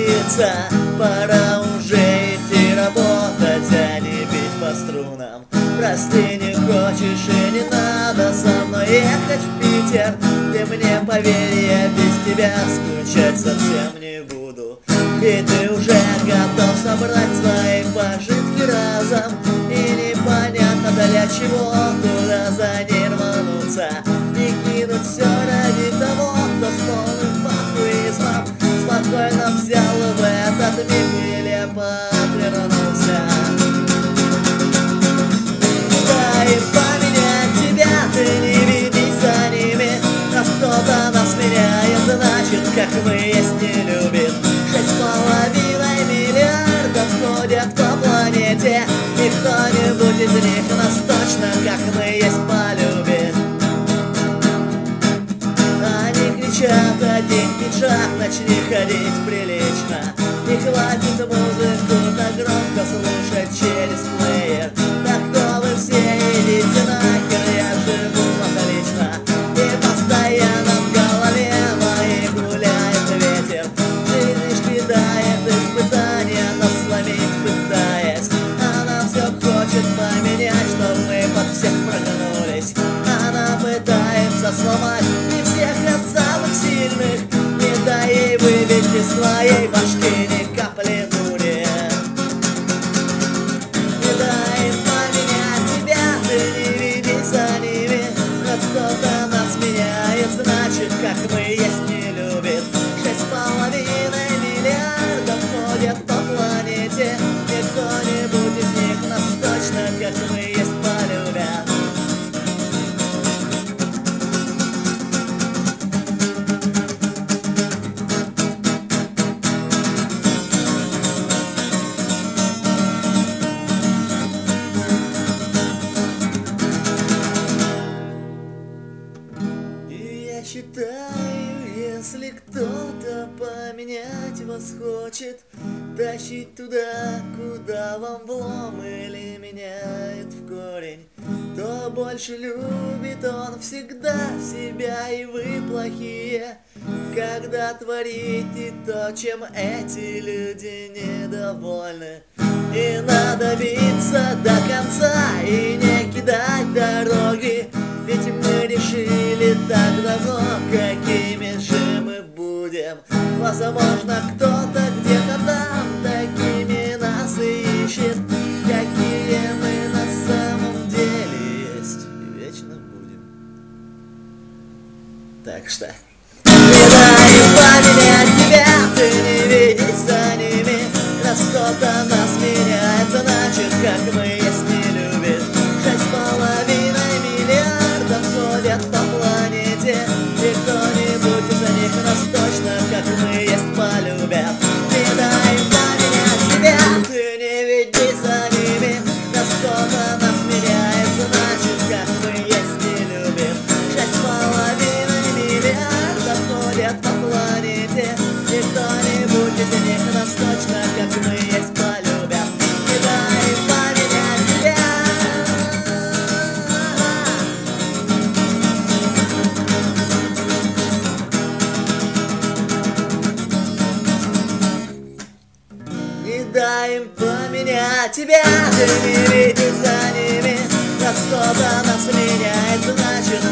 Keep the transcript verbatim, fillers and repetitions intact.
учиться, пора уже идти работать, а не бить по струнам. Прости, не хочешь и не надо со мной ехать в Питер. Ты мне поверь, я без тебя скучать совсем не буду. И ты уже готов собрать свои пожитки разом, и непонятно для чего туда за ней рвануться и кинуть все ради того, кто с полным похуизмом спокойно взял в этот миг и лепо отвернулся. Да и поменять тебя, ты не ведись за ними. Раз кто-то нас меняет, значит, как мы есть, не любит. Шесть с половиной миллиардов ходят по планете, и кто-нибудь из них нас точно, как мы есть, полюбит. Они кричат: одень пиджак, начни ходить прилично, и хватит музыку так громко слушать через плеер. Так кто вы все, идите нахер, я живу отлично, и постоянно в голове моей гуляет ветер. Жизнь кидает испытания, нас сломить пытаясь. Она все хочет поменять, чтоб мы под всех прогнулись. Она пытается сломать не всех, а самых сильных. Не дай ей выбить из своей башки ни капли дури. Не дай им поменять тебя, ты не ведись за ними. Раз кто-то нас меняет, значит, как мы есть, не любит. Шесть с половиной миллиардов ходят по планете, и кто-нибудь из них нас точно, как мы есть, полюбят. Я считаю, если кто-то поменять вас хочет, тащить туда, куда вам влом, или меняет в корень, то больше любит он всегда себя, и вы плохие, когда творите то, чем эти люди недовольны. И надо биться до конца и не кидать дороги, ведь мы решили так давно, какими же мы будем. Возможно, кто-то где-то там такими нас и ищет, какие мы на самом деле есть, и вечно будем. Так что не дай поменять тебя, ты не ведись за ними. Раз кто-то нас меняет, значит, как мы есть, не любит. Шесть с половиной миллиардов ходят по планете, и кто-нибудь из них нас точно, как мы есть, полюбят. Не дай поменять тебя, ты не ведись за ними. Раз кто-то нас меняет, значит, как мы есть, не любит. Шесть с половиной миллиардов ходят по планете, и кто-нибудь из них нас точно, как мы есть, полюбят. Не дай поменять тебя. Не дай им поменять тебя, ты не ведись за ними. Раз кто-то нас меняет, значит,